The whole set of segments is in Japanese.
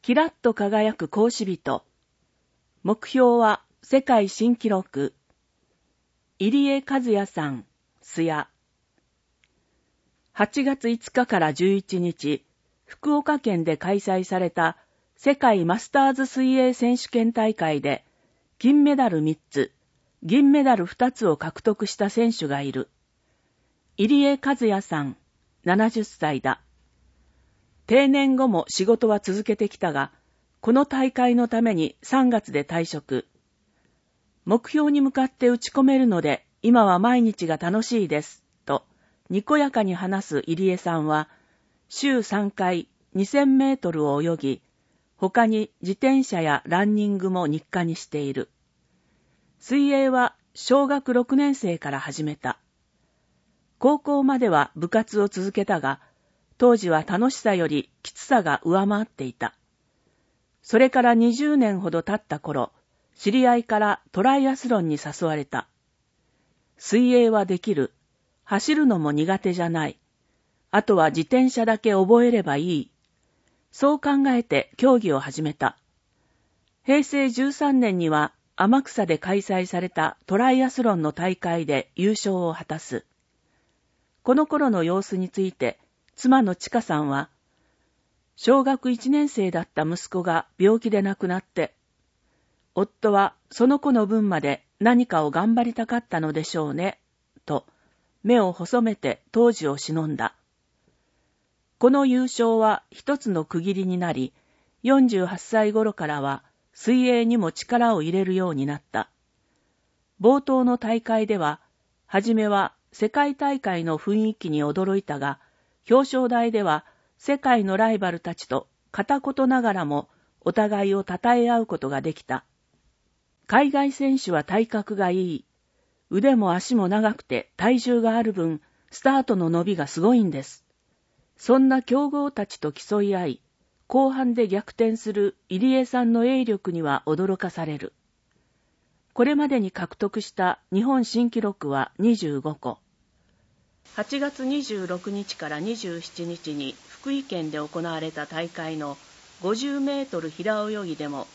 キラッと輝く孔子人。目標は世界新記録。入江和也さん、須谷。8月5日から11日、福岡県で開催された世界マスターズ水泳選手権大会で、金メダル3つ、銀メダル2つを獲得した選手がいる。入江和也さん、70歳だ。定年後も仕事は続けてきたが、この大会のために3月で退職。目標に向かって打ち込めるので、今は毎日が楽しいです、と、にこやかに話す入江さんは、週3回2000メートルを泳ぎ、他に自転車やランニングも日課にしている。水泳は小学6年生から始めた。高校までは部活を続けたが、当時は楽しさよりきつさが上回っていた。それから20年ほど経った頃、知り合いからトライアスロンに誘われた。水泳はできる。走るのも苦手じゃない。あとは自転車だけ覚えればいい。そう考えて競技を始めた。平成13年には天草で開催されたトライアスロンの大会で優勝を果たす。この頃の様子について、妻の千佳さんは、小学1年生だった息子が病気で亡くなって、夫はその子の分まで何かを頑張りたかったのでしょうね、と目を細めて当時を偲んだ。この優勝は一つの区切りになり、48歳頃からは水泳にも力を入れるようになった。冒頭の大会では、はじめは世界大会の雰囲気に驚いたが、表彰台では世界のライバルたちと片言ながらもお互いを称え合うことができた。海外選手は体格がいい。腕も足も長くて体重がある分、スタートの伸びがすごいんです。そんな強豪たちと競い合い、後半で逆転する入江さんの泳力には驚かされる。これまでに獲得した日本新記録は25個。8月26日から27日に福井県で行われた大会の50メートル平泳ぎでも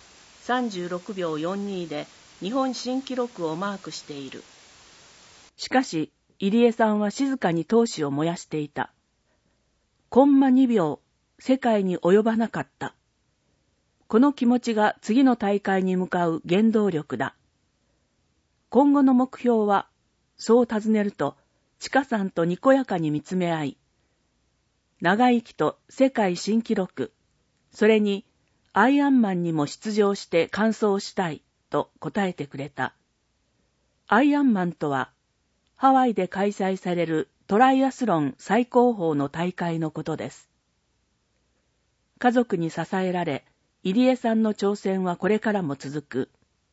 36秒42で日本新記録をマークしている。しかし、入江さんは静かに闘志を燃やしていた。コンマ2秒、世界に及ばなかった。この気持ちが次の大会に向かう原動力だ。今後の目標は、そう尋ねると、千佳さんとにこやかに見つめ合い、長生きと世界新記録、それにアイアンマンにも出場して完走したいと答えてくれた。アイアンマンとは、ハワイで開催されるトライアスロン最高峰の大会のことです。家族に支えられ、入江さんの挑戦はこれからも続く。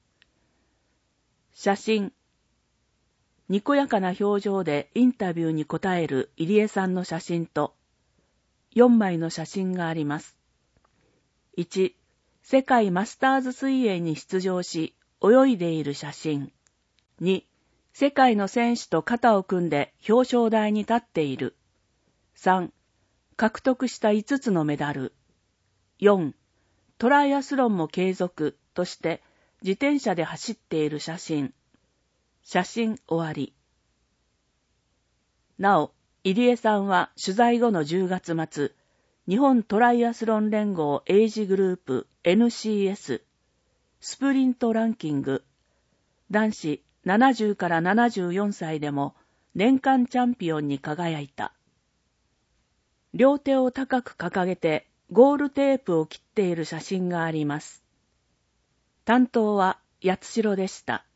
写真。にこやかな表情でインタビューに答える入江さんの写真と、4枚の写真があります。1、世界マスターズ水泳に出場し、泳いでいる写真。2、世界の選手と肩を組んで表彰台に立っている。3、獲得した5つのメダル。4、トライアスロンも継続として自転車で走っている写真。写真終わり。なお、入江さんは取材後の10月末、日本トライアスロン連合エイジグループ NCS スプリントランキング男子70から74歳でも年間チャンピオンに輝いた。両手を高く掲げてゴールテープを切っている写真があります。担当は八代でした。